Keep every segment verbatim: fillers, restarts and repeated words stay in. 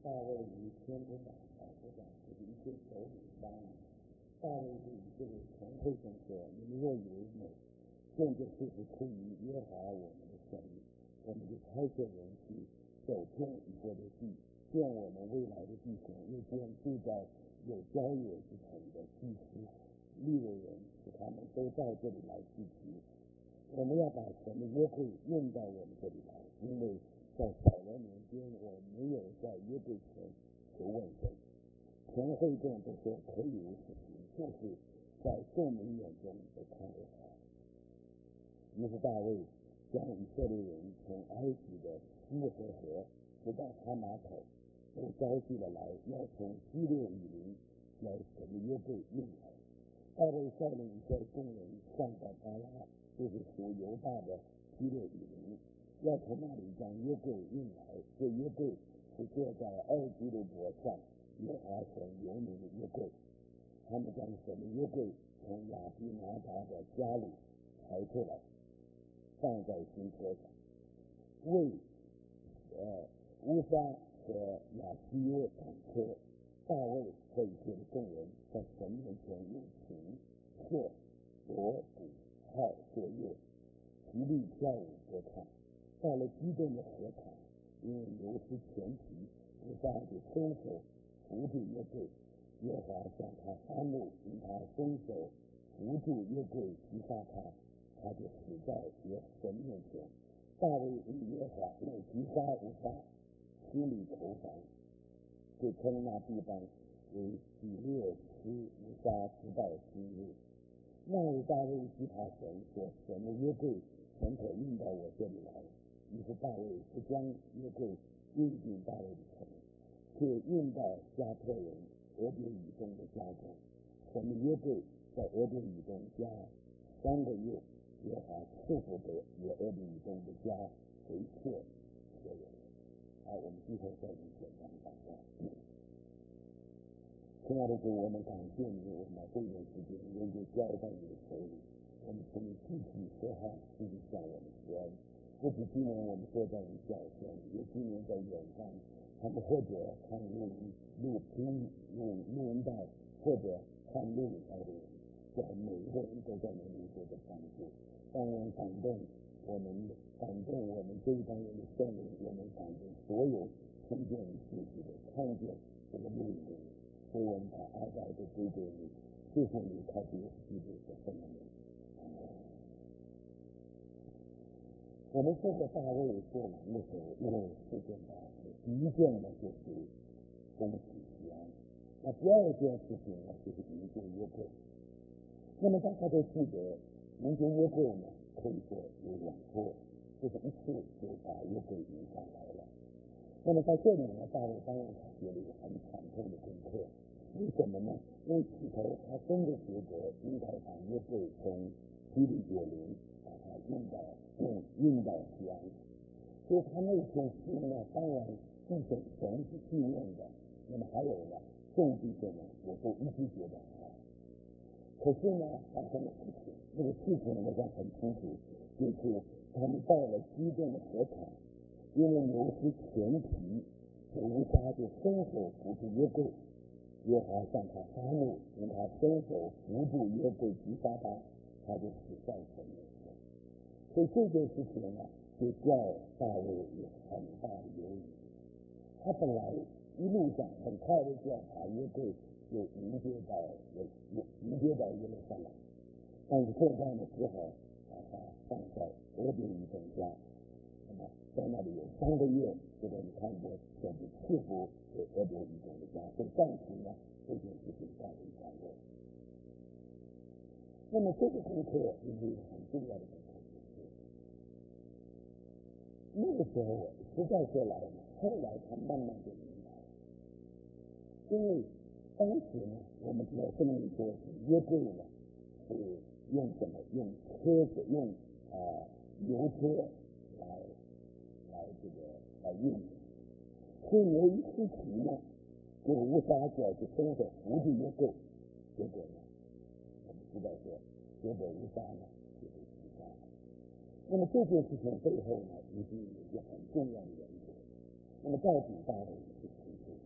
大卫与天之长啊，我讲这是一切首领商议。大卫对以色列全会众说：你们若以为美，现在就是出于耶和华我们的权利，我们就差遣人去走遍以色列地，见我们未来的弟兄，又见住在有郊野之城的祭司、利未人，使他们都到这里来聚集。我们要把神的约会运到我们这里来，因为在扫罗年间，我没有在约柜前求问神。全会众都说可以如此行，就是在众民眼中都看为好。于是大卫将以色列人从埃及的西和河直到哈马口都招聚了来，要从基列以琳将神的约柜运来。大卫率领以色列众人上到巴拉，就是属犹大的基列以琳，要从那里将约柜运来。这约柜是坐在二基路伯上耶和华神有名的约柜。他们将神的约柜从亚比拿达的家里抬出来，放在新车上，为呃乌撒和亚西约赶车。大卫和以色列众人在神面前用琴、瑟、锣鼓、号作乐，极力跳舞歌唱。到了基顿的河场，因为流失前蹄，乌撒就伸手扶住约柜，耶和华向他发怒，因他伸手扶住约柜击杀他，他就死在耶神面前。大卫因耶和华为击杀乌撒，心里愁烦，就称那地方为基列斯乌撒，直到今日。那日大卫惧怕神，说神的约柜怎可运到我这里来？于是大卫不将约柜运进大卫的城，却运到加特人俄别以东的家中。神的约柜在俄别以东家三个月，耶和华赐福给俄别以东的家为切所有。好，我们最后再简单祷告。亲爱的主，我们感谢你，我们这段时间能够交在你的手里，我们从你具体说话，具体向我们施恩。不止今年我们坐在你脚前，也今年在远方，他们或者看录音、录音、录录音带，或者看录影带的人，叫每一个人都在你里头的帮助，当然感动我们，感动我们这一帮人的圣灵，我们感动所有听见你信息的、看见这个录音的人。所以我们把爱戴都归给你，谢谢你开始基督的圣灵。我们这个大卫做完的时候，因为四件大事，第一件呢就是恭喜西安，那第二件事情呢就是迎接约柜。那么大家都记得，迎接约柜呢可以说有两波，就是一次就把约柜迎上来了。那么在这里呢，大卫当然写了一个很惨痛的功课。为什么呢？因为起头他真的觉得应该把约柜从基利野林把它运到运运到西安，所以他那篇诗呢，当然弟兄神是纪念的，那么还有呢众弟兄呢也都一致觉得好。可是呢发生了事情，这个事情我想很清楚，就是他们到了基顿的河场，因为流失前蹄，乌撒就伸手扶住约柜，耶和华向他发怒，因他伸手扶住约柜击杀他，他就死在神面前。所以这件事情呢，就叫大卫有很大的忧虑。他本来一路上很快的就要把约柜就迎接到迎接到耶路撒冷，但是现在呢，只好把他放在俄别以东家。那么在那里有三个月，这个你看见就是赐福给俄别以东的家，所以暂时呢这件事情告一段落。那么这个功课是一个很重要的功课，就是那个时候实在说来呢，后来他慢慢就明白了，因为当时呢，我们知道这么一说是约柜呢是用什么？用车子，用啊、呃、油车来来这个来运的。所以有一次起呢，就乌撒脚就伸手扶住约柜，结果呢，我们知道说，结果乌撒呢就被击杀了。那么这件事情背后呢，一定有一个很重要的原则。那么到底大卫是清楚，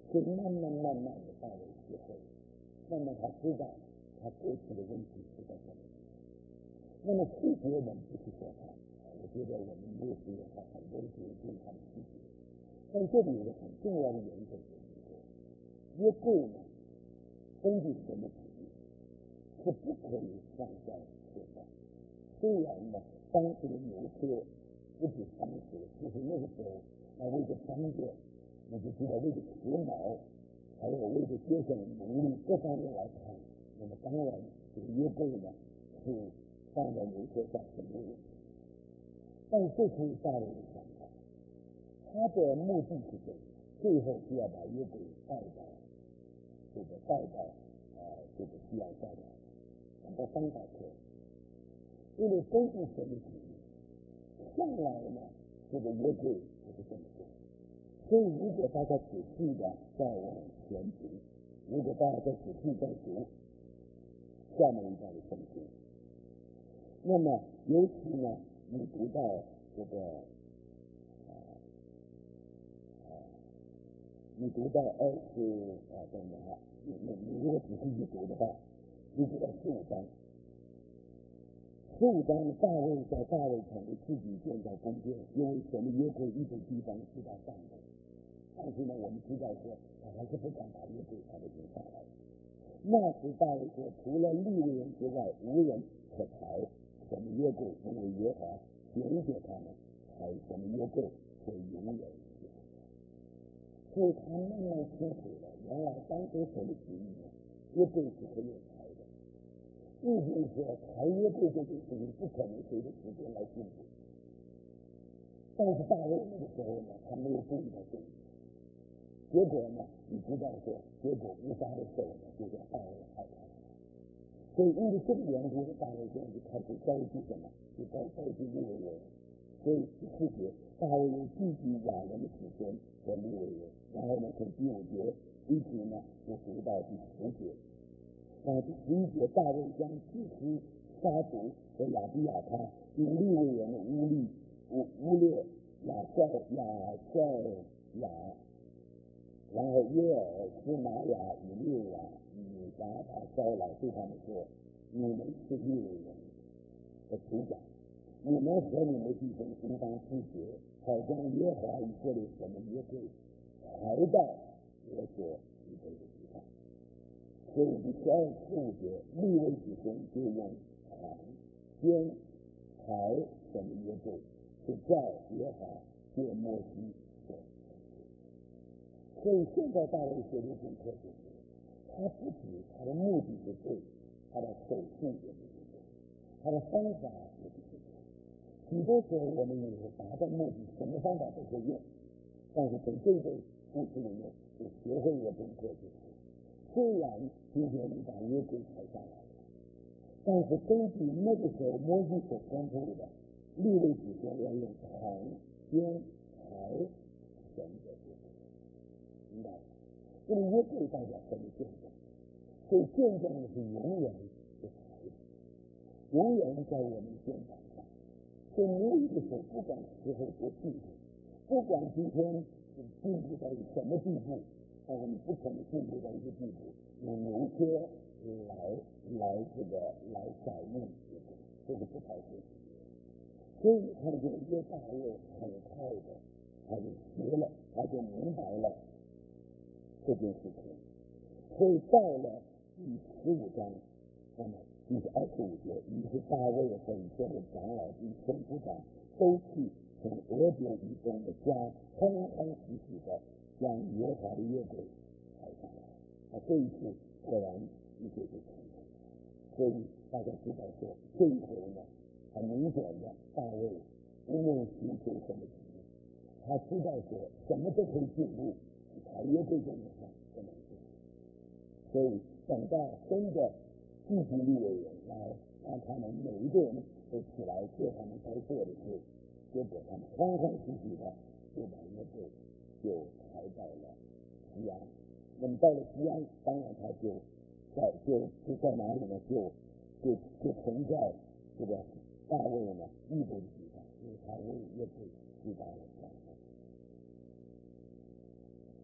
所以慢慢慢慢的大卫学会，慢慢他知道他过去的问题是在什么。那么细节我们不去说他，我觉得我们牧师也好，很多的解读他的细节。但这里有个很重要的原则就是约柜呢，根据神的旨意是不可以放在手上。虽然呢，当时的牛车不止当时，就是那个时候，那为了方便，你就知道为了时髦，还有为了节省能力各方面来看，那么当然这个约柜呢是放在牛车上是没有问题。但是这是大卫的想法，他的目的是什么？最后是要把约柜带到这个带到呃这个西安山来，把它放到这，因为根据神的旨意，向来呢这个约柜就是这么做。所以如果大家仔细的再往前读，如果大家再仔细再读下面一段的圣经，那么尤其呢你读到这个呃呃你读到二十啊等等啊，你你你如果仔细去读的话，你读到十五章，十五章大卫在大卫城为自己建造宫殿，因为神的约柜一直地方是他上的。但是呢，我们知道说，他还是不敢把约柜他的迎上来。那时大卫说，除了利未人之外，无人可抬神的约柜，因为耶和华拣选他们，抬神的约柜会永远记。所以他慢慢清楚了，原来当时神的旨意呢，约柜是可以抬的。意思是说，抬约柜这件事情不可能随着时间来进步。但是大卫那个时候呢，他没有注意到这一点。结果呢，你知道说，结果乌撒的手呢，就叫大卫害怕。所以因为这个缘故，大卫现在就开始召集什么？就召召集利未人。所以第四节，大卫又聚集亚伦的子孙和利未人。然后呢，从第五节一直呢，就读到第十节。那第十一节，大卫将祭司沙族和亚比亚他与利未人的乌利、乌乌列、亚帅、亚帅、亚。然后约尔、斯玛雅、以利亚、以达他招来对他们说：你们是利未人的族长，你们和你们的弟兄应当自觉，好将耶和华以色列神的约柜抬到我所预备的地方。所以第十二十五节，利未子孙就用扛、肩、抬神的约柜，是照耶和华借摩西所。所以现在大卫学的功课就是，他不止他的目的是对，他的手术也不是对，他的方法也不是对。许多时候我们以为达到目的，什么方法都可以用，但是从这个故事里面，就学会一个功课就是，虽然今天你把约柜抬上来了，但是根据那个时候摩西所吩咐的，利未子孙要用扛、肩、抬神的约柜。明白，这个约柜代表神的见证，所以见证的是永远的财富，永远在我们的肩膀上。所以每一个时候，不管时候多进步，不管今天进步到什么地步，但是你不可能进步到一个地步，用牛车来来这个来载运约柜，这个不太现实。所以你看这个约大卫很快的，他就学了，他就明白了这件事情。所以到了第十五章，那么第二十五节，于是大卫和以色列长老及神父长都去从俄别以东的家欢欢喜喜的将耶和华的约柜抬上来。那这一次果然一切就成功。所以大家知道说，这一回呢，很明显的大卫因为寻求神的旨意，他知道说什么都可以进步，抬约柜这件事不能做。所以等到真的聚集利未人来，让他们每一个人都起来做他们该做的事，结果他们欢欢喜喜的就把约柜就抬到了西安。那么到了西安，当然他就在就就在哪里呢？就就就存在这个大卫呢预备的地方，因为他为约柜击打了上帝。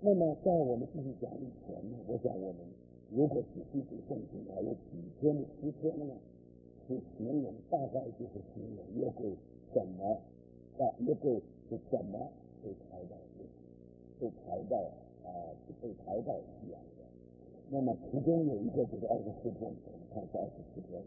那么在我们继续讲以前呢，我想我们如果仔细读圣经，还有几篇的诗篇呢，是形容，大概就是形容约柜怎么啊，约柜是怎么被抬到被抬到啊被抬到西安的。那么其中有一个就是二十四篇，我们看一下二十四篇。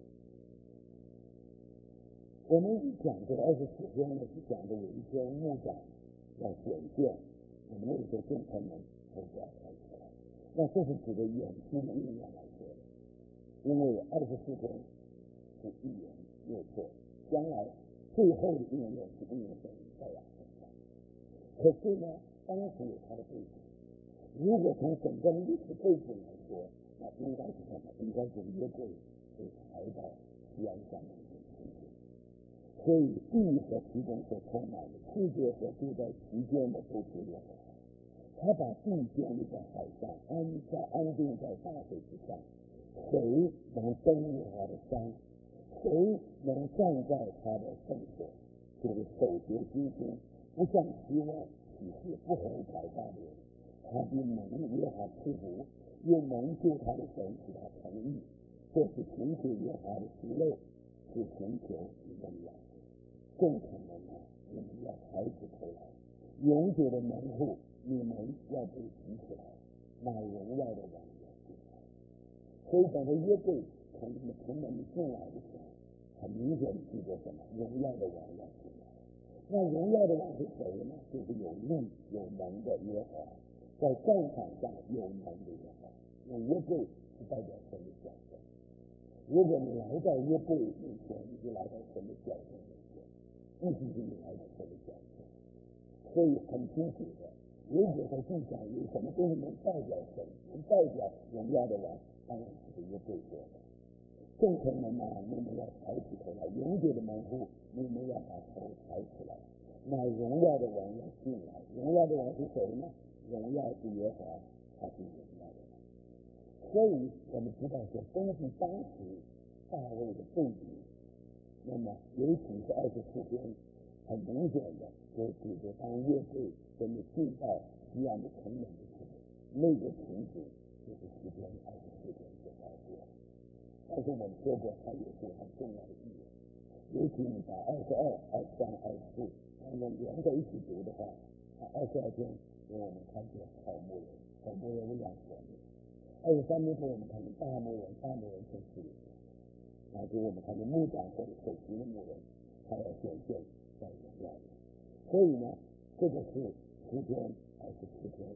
我们一讲这个二十四篇呢，是讲的有一天牧长要显现，我们那个时候进城门都不要开出来。那这是指的远期的应验来说的，因为二十四篇是预言没有错，将来最后的应验是应验在以赛亚身上。可是呢，当时有它的背景，如果从整个历史背景来说，那应该是什么？应该是约柜被抬到西安山的一个情景。所以地和其中所充满的世界和住在其间的都是耶和华。他把地建立在海上，安在安定在大水之上。谁能登耶和华的山？谁能站在他的圣所？就是守节心心，不向希望启示，不悔改大人。他必蒙耶和华赐福，又蒙救他的神使他成义。这是寻求耶和华的福乐，是寻求你的养。众臣们啊，你们要抬起头来，永久的门户，你们要被举起来，那荣耀的王要进来。所以等着约柜从你们城门进来的时候，很明显的记着什么？荣耀的王要进来。那荣耀的王是谁呢？就是有力有能的耶和华，在战场上有能的耶和华。那约柜是代表神的角色。如果你来到约柜面前，你就来到神的角色面前。意思是你来到神的角色，所以很清楚的，如果在地上有什么东西能代表神，能代表荣耀的王，当然是约柜做的。众臣们啊，你们要抬起头来，永久的门户，你们要把头抬起来，那荣耀的王要进来。荣耀的王是谁呢？荣耀是耶和华，他是荣耀的王。所以我们知道说，根据当时大卫的背景，那么尤其是二十四篇，很明显的就指着当约柜真的进到西安的城门的时候，那个情景就是诗篇二十四篇所描述的。但是我们说过，它也是很重要的意义。尤其你把二十二、二十三、二十四他们连在一起读的话，二十二篇给我们看见草木人，草木人的养活的；二十三篇给我们看见大牧人，大牧人是死的。啊，给我们看见牧长或者守行的牧人，他要显现在荣耀里。所以呢，这个是诗篇二十四篇。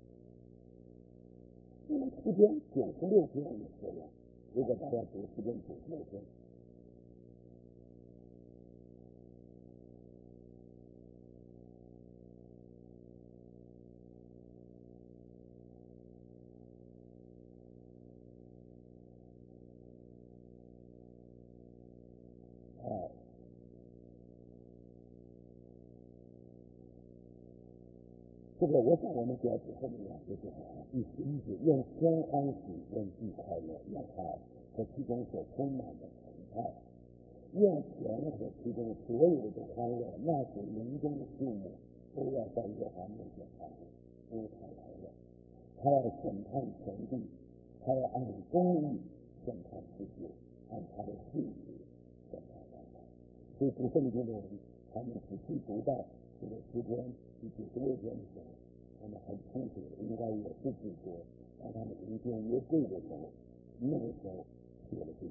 那么诗篇九十六篇也是了。如果大家读诗篇九十六篇，啊，这个我想我们只要之后面两句就好了。第十一节，愿天安息，愿地快乐，愿海和其中所充满的澎湃，愿田和其中所有的欢乐，那是林中的树木，都要在耶和华面前欢乐，因为他来了。他要审判全地，他要按公义审判世界，按他的信实审判万民。所以读圣经的人，他们仔细读到这个诗篇第九十六篇的时候，他们很清楚的应该也是指着当他们迎接约柜的时候，那个时候写了这